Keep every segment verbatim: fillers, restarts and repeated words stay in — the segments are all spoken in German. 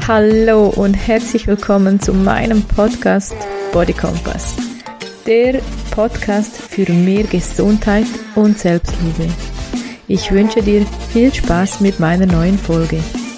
Hallo und herzlich willkommen zu meinem Podcast Body Compass, der Podcast für mehr Gesundheit und Selbstliebe. Ich wünsche dir viel Spaß mit meiner neuen Folge.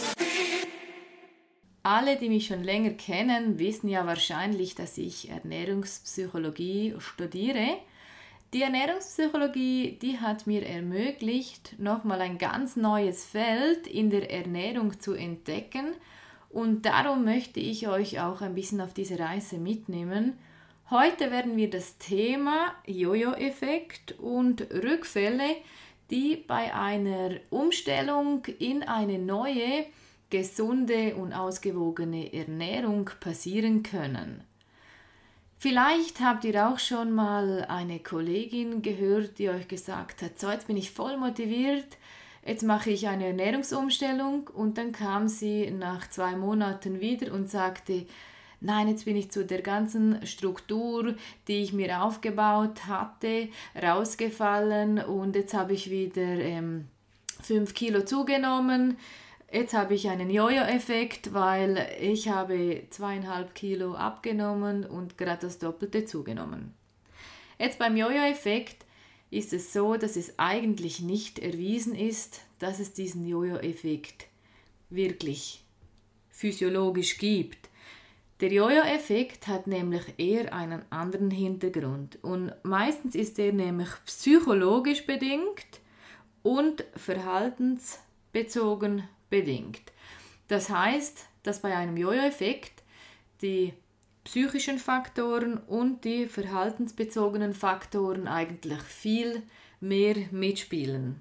Alle, die mich schon länger kennen, wissen ja wahrscheinlich, dass ich Ernährungspsychologie studiere. Die Ernährungspsychologie, die hat mir ermöglicht, nochmal ein ganz neues Feld in der Ernährung zu entdecken. Und darum möchte ich euch auch ein bisschen auf diese Reise mitnehmen. Heute werden wir das Thema Jojo-Effekt und Rückfälle, die bei einer Umstellung in eine neue, gesunde und ausgewogene Ernährung passieren können. Vielleicht habt ihr auch schon mal eine Kollegin gehört, die euch gesagt hat, so jetzt bin ich voll motiviert, jetzt mache ich eine Ernährungsumstellung, und dann kam sie nach zwei Monaten wieder und sagte, nein, jetzt bin ich zu der ganzen Struktur, die ich mir aufgebaut hatte, rausgefallen und jetzt habe ich wieder ähm, fünf Kilo zugenommen. Jetzt habe ich einen Jojo-Effekt, weil ich habe zweieinhalb Kilo abgenommen und gerade das Doppelte zugenommen. Jetzt beim Jojo-Effekt ist es so, dass es eigentlich nicht erwiesen ist, dass es diesen Jojo-Effekt wirklich physiologisch gibt. Der Jojo-Effekt hat nämlich eher einen anderen Hintergrund und meistens ist er nämlich psychologisch bedingt und verhaltensbezogen bedingt. Das heißt, dass bei einem Jojo-Effekt die psychischen Faktoren und die verhaltensbezogenen Faktoren eigentlich viel mehr mitspielen.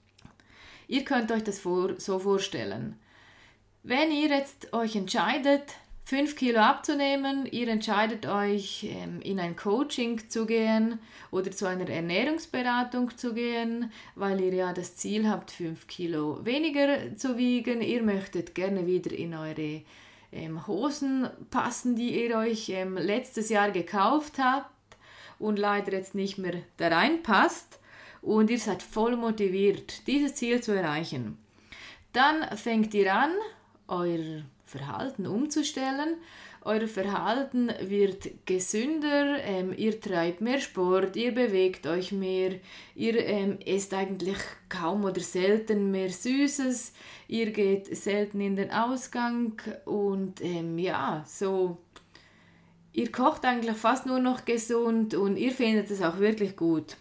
Ihr könnt euch das vor, so vorstellen. Wenn ihr jetzt euch entscheidet, fünf Kilo abzunehmen, ihr entscheidet euch, ähm, in ein Coaching zu gehen oder zu einer Ernährungsberatung zu gehen, weil ihr ja das Ziel habt, fünf Kilo weniger zu wiegen. Ihr möchtet gerne wieder in eure ähm, Hosen passen, die ihr euch ähm, letztes Jahr gekauft habt und leider jetzt nicht mehr da reinpasst, und ihr seid voll motiviert, dieses Ziel zu erreichen. Dann fängt ihr an, euer Verhalten umzustellen. Euer Verhalten wird gesünder, ähm, ihr treibt mehr Sport, ihr bewegt euch mehr, ihr ähm, esst eigentlich kaum oder selten mehr Süßes, ihr geht selten in den Ausgang und ähm, ja, so, ihr kocht eigentlich fast nur noch gesund und ihr findet es auch wirklich gut.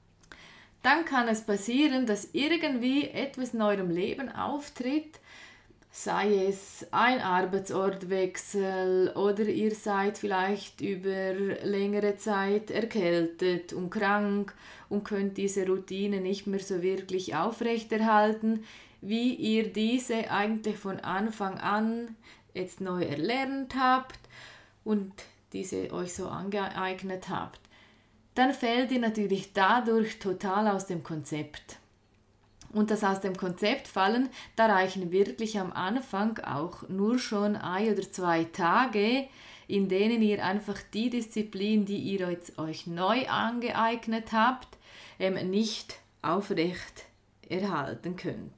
Dann kann es passieren, dass irgendwie etwas in eurem Leben auftritt, sei es ein Arbeitsortwechsel oder ihr seid vielleicht über längere Zeit erkältet und krank und könnt diese Routine nicht mehr so wirklich aufrechterhalten, wie ihr diese eigentlich von Anfang an jetzt neu erlernt habt und diese euch so angeeignet habt. Dann fällt ihr natürlich dadurch total aus dem Konzept. Und das aus dem Konzept fallen, da reichen wirklich am Anfang auch nur schon ein oder zwei Tage, in denen ihr einfach die Disziplin, die ihr jetzt euch neu angeeignet habt, ähm, nicht aufrecht erhalten könnt.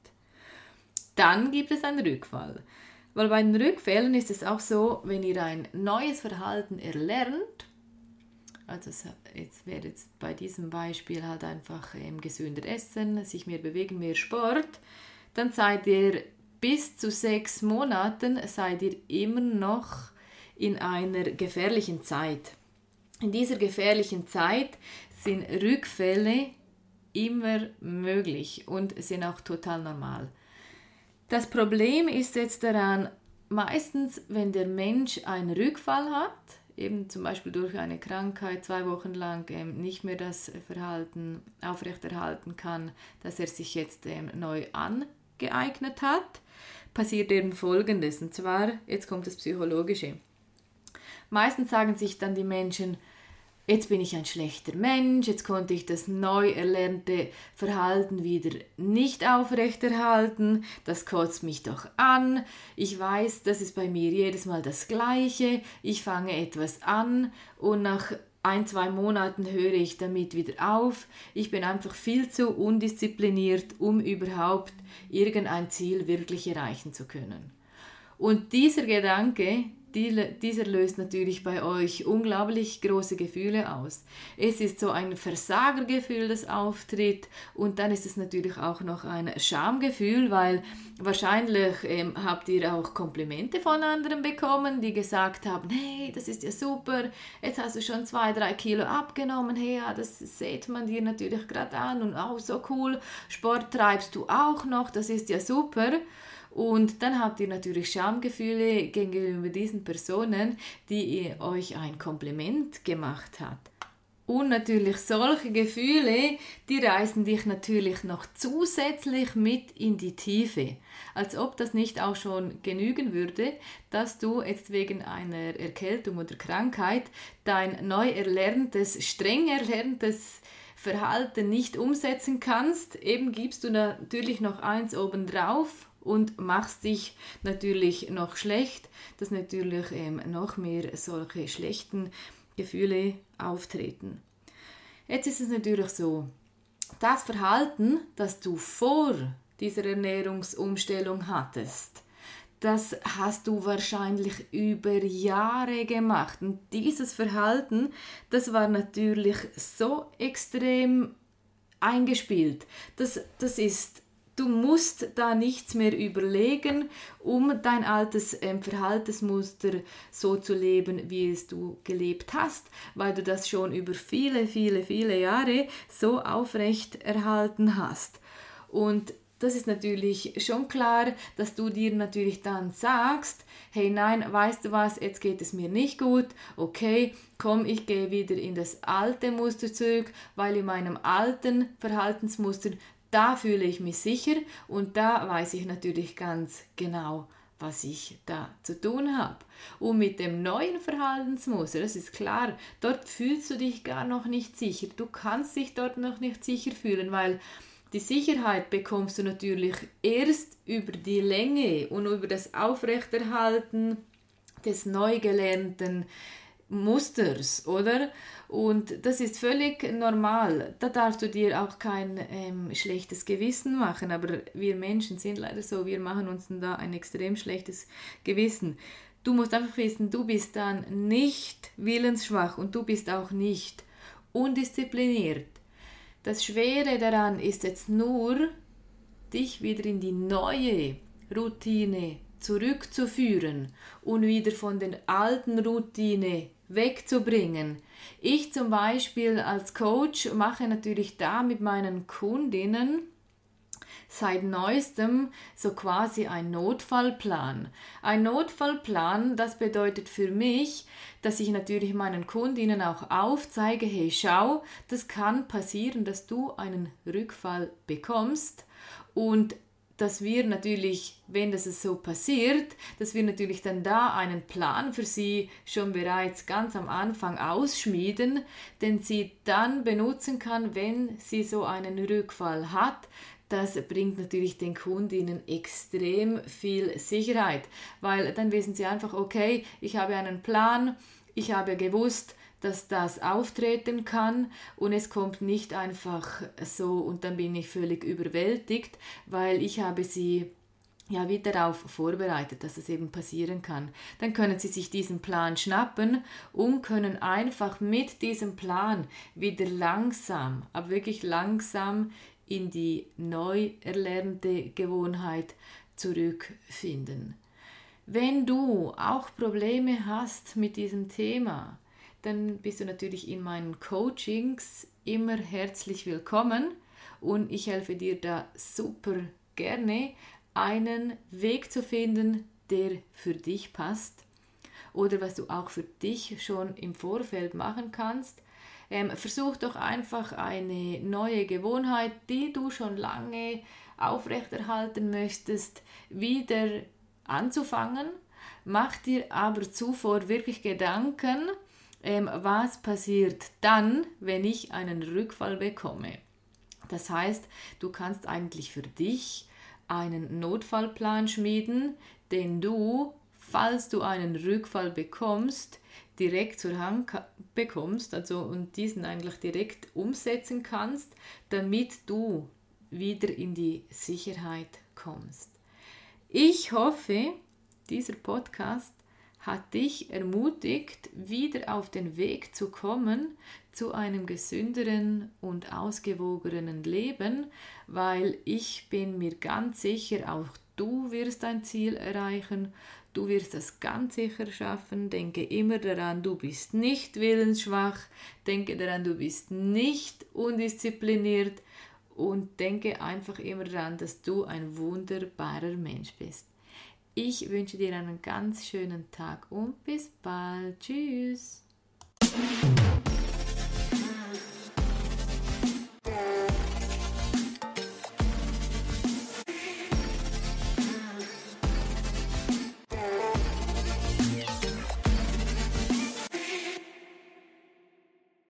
Dann gibt es einen Rückfall. Weil bei den Rückfällen ist es auch so, wenn ihr ein neues Verhalten erlernt, also jetzt wäre jetzt bei diesem Beispiel halt einfach ähm, gesünder essen, sich mehr bewegen, mehr Sport, dann seid ihr bis zu sechs Monaten seid ihr immer noch in einer gefährlichen Zeit. In dieser gefährlichen Zeit sind Rückfälle immer möglich und sind auch total normal. Das Problem ist jetzt daran, meistens, wenn der Mensch einen Rückfall hat, eben zum Beispiel durch eine Krankheit zwei Wochen lang ähm, nicht mehr das Verhalten aufrechterhalten kann, das er sich jetzt ähm, neu angeeignet hat, passiert eben Folgendes. Und zwar, jetzt kommt das Psychologische. Meistens sagen sich dann die Menschen, jetzt bin ich ein schlechter Mensch, jetzt konnte ich das neu erlernte Verhalten wieder nicht aufrechterhalten, das kotzt mich doch an, ich weiß, das ist bei mir jedes Mal das Gleiche, ich fange etwas an und nach ein, zwei Monaten höre ich damit wieder auf, ich bin einfach viel zu undiszipliniert, um überhaupt irgendein Ziel wirklich erreichen zu können. Und dieser Gedanke, dieser löst natürlich bei euch unglaublich große Gefühle aus. Es ist so ein Versagergefühl, das auftritt, und dann ist es natürlich auch noch ein Schamgefühl, weil wahrscheinlich ähm, habt ihr auch Komplimente von anderen bekommen, die gesagt haben, hey, das ist ja super, jetzt hast du schon zwei, drei Kilo abgenommen, hey, ja, das sieht man dir natürlich gerade an und auch so cool, Sport treibst du auch noch, das ist ja super. Und dann habt ihr natürlich Schamgefühle gegenüber diesen Personen, die euch ein Kompliment gemacht hat. Und natürlich solche Gefühle, die reißen dich natürlich noch zusätzlich mit in die Tiefe. Als ob das nicht auch schon genügen würde, dass du jetzt wegen einer Erkältung oder Krankheit dein neu erlerntes, streng erlerntes Verhalten nicht umsetzen kannst. Eben gibst du natürlich noch eins obendrauf und machst dich natürlich noch schlecht, dass natürlich ähm, noch mehr solche schlechten Gefühle auftreten. Jetzt ist es natürlich so, das Verhalten, das du vor dieser Ernährungsumstellung hattest, das hast du wahrscheinlich über Jahre gemacht. Und dieses Verhalten, das war natürlich so extrem eingespielt. Das, das ist Du musst da nichts mehr überlegen, um dein altes äh, Verhaltensmuster so zu leben, wie es du gelebt hast, weil du das schon über viele, viele, viele Jahre so aufrecht erhalten hast. Und das ist natürlich schon klar, dass du dir natürlich dann sagst, hey nein, weißt du was, jetzt geht es mir nicht gut, okay, komm, ich gehe wieder in das alte Muster zurück, weil in meinem alten Verhaltensmuster da fühle ich mich sicher und da weiß ich natürlich ganz genau, was ich da zu tun habe. Und mit dem neuen Verhaltensmuster, das ist klar, dort fühlst du dich gar noch nicht sicher. Du kannst dich dort noch nicht sicher fühlen, weil die Sicherheit bekommst du natürlich erst über die Länge und über das Aufrechterhalten des neu gelernten Musters, oder? Und das ist völlig normal. Da darfst du dir auch kein ähm, schlechtes Gewissen machen. Aber wir Menschen sind leider so, wir machen uns da ein extrem schlechtes Gewissen. Du musst einfach wissen, du bist dann nicht willensschwach und du bist auch nicht undiszipliniert. Das Schwere daran ist jetzt nur, dich wieder in die neue Routine zurückzuführen und wieder von der alten Routine wegzubringen. Ich zum Beispiel als Coach mache natürlich da mit meinen Kundinnen seit neuestem so quasi ein Notfallplan. Ein Notfallplan, das bedeutet für mich, dass ich natürlich meinen Kundinnen auch aufzeige, hey, schau, das kann passieren, dass du einen Rückfall bekommst, und dass wir natürlich, wenn das so passiert, dass wir natürlich dann da einen Plan für sie schon bereits ganz am Anfang ausschmieden, den sie dann benutzen kann, wenn sie so einen Rückfall hat. Das bringt natürlich den Kundinnen extrem viel Sicherheit, weil dann wissen sie einfach, okay, ich habe einen Plan, ich habe gewusst, dass das auftreten kann und es kommt nicht einfach so und dann bin ich völlig überwältigt, weil ich habe sie ja wieder darauf vorbereitet, dass es eben passieren kann. Dann können sie sich diesen Plan schnappen und können einfach mit diesem Plan wieder langsam, aber wirklich langsam in die neu erlernte Gewohnheit zurückfinden. Wenn du auch Probleme hast mit diesem Thema, dann bist du natürlich in meinen Coachings immer herzlich willkommen und ich helfe dir da super gerne, einen Weg zu finden, der für dich passt oder was du auch für dich schon im Vorfeld machen kannst. Ähm, versuch doch einfach eine neue Gewohnheit, die du schon lange aufrechterhalten möchtest, wieder anzufangen. Mach dir aber zuvor wirklich Gedanken, Ähm, was passiert dann, wenn ich einen Rückfall bekomme. Das heißt, du kannst eigentlich für dich einen Notfallplan schmieden, den du, falls du einen Rückfall bekommst, direkt zur Hand bekommst, also und diesen eigentlich direkt umsetzen kannst, damit du wieder in die Sicherheit kommst. Ich hoffe, dieser Podcast hat dich ermutigt, wieder auf den Weg zu kommen zu einem gesünderen und ausgewogeneren Leben, weil ich bin mir ganz sicher, auch du wirst dein Ziel erreichen, du wirst es ganz sicher schaffen. Denke immer daran, du bist nicht willensschwach, denke daran, du bist nicht undiszipliniert und denke einfach immer daran, dass du ein wunderbarer Mensch bist. Ich wünsche dir einen ganz schönen Tag und bis bald. Tschüss.